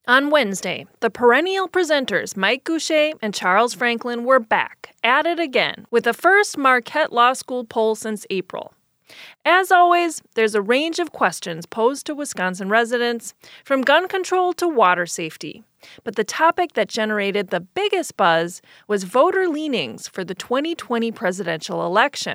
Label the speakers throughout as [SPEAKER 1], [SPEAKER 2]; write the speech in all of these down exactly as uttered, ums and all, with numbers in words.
[SPEAKER 1] On Wednesday, the perennial presenters Mike Goucher and Charles Franklin were back at it again with the first Marquette Law School poll since April. As always, there's a range of questions posed to Wisconsin residents, from gun control to water safety. But the topic that generated the biggest buzz was voter leanings for the twenty twenty presidential election.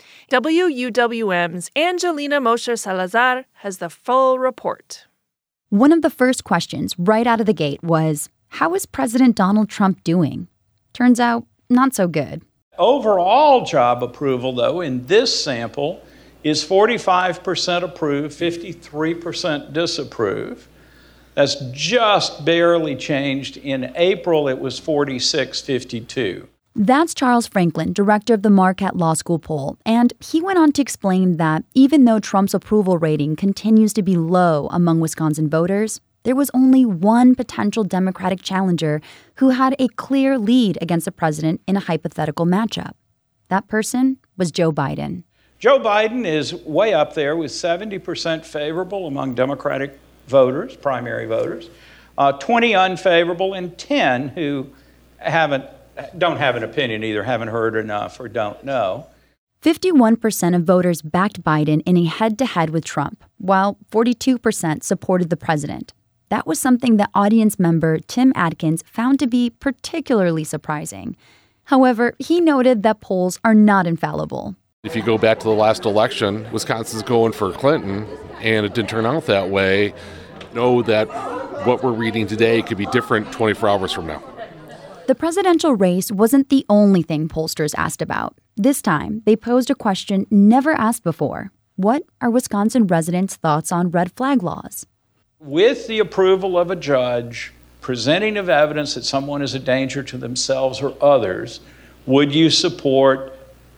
[SPEAKER 1] W U W M's Angelina Mosher Salazar has the full report.
[SPEAKER 2] One of the first questions right out of the gate was, how is President Donald Trump doing? Turns out, not so good.
[SPEAKER 3] Overall job approval, though, in this sample is forty-five percent approve, fifty-three percent disapprove. That's just barely changed. In April, it was forty-six fifty-two.
[SPEAKER 2] That's Charles Franklin, director of the Marquette Law School poll, and he went on to explain that even though Trump's approval rating continues to be low among Wisconsin voters, there was only one potential Democratic challenger who had a clear lead against the president in a hypothetical matchup. That person was Joe Biden.
[SPEAKER 3] Joe Biden is way up there with seventy percent favorable among Democratic voters, primary voters, uh, twenty unfavorable, and ten who haven't don't have an opinion, either haven't heard enough or don't know.
[SPEAKER 2] fifty-one percent of voters backed Biden in a head-to-head with Trump, while forty-two percent supported the president. That was something that audience member Tim Adkins found to be particularly surprising. However, he noted that polls are not infallible.
[SPEAKER 4] If you go back to the last election, Wisconsin's going for Clinton, and it didn't turn out that way. Know that what we're reading today could be different twenty-four hours from now.
[SPEAKER 2] The presidential race wasn't the only thing pollsters asked about. This time, they posed a question never asked before. What are Wisconsin residents' thoughts on red flag laws?
[SPEAKER 3] With the approval of a judge presenting of evidence that someone is a danger to themselves or others, would you support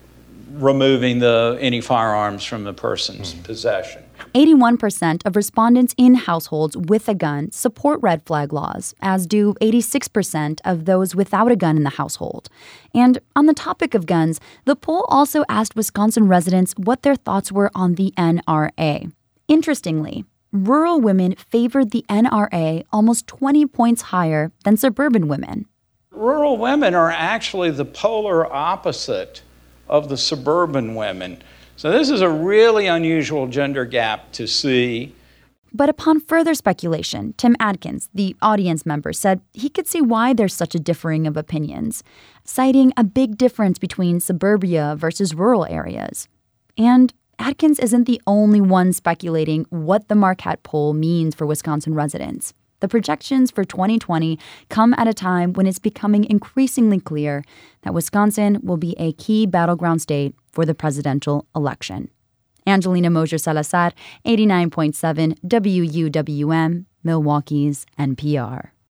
[SPEAKER 3] removing the any firearms from the person's mm. possession?
[SPEAKER 2] eighty-one percent of respondents in households with a gun support red flag laws, as do eighty-six percent of those without a gun in the household. And on the topic of guns, the poll also asked Wisconsin residents what their thoughts were on the N R A. Interestingly, rural women favored the N R A almost twenty points higher than suburban women.
[SPEAKER 3] Rural women are actually the polar opposite of the suburban women. So this is a really unusual gender gap to see.
[SPEAKER 2] But upon further speculation, Tim Adkins, the audience member, said he could see why there's such a differing of opinions, citing a big difference between suburbia versus rural areas. And Adkins isn't the only one speculating what the Marquette poll means for Wisconsin residents. The projections for twenty twenty come at a time when it's becoming increasingly clear that Wisconsin will be a key battleground state for the presidential election. Angelina Mosher Salazar, eighty-nine point seven W U W M, Milwaukee's N P R.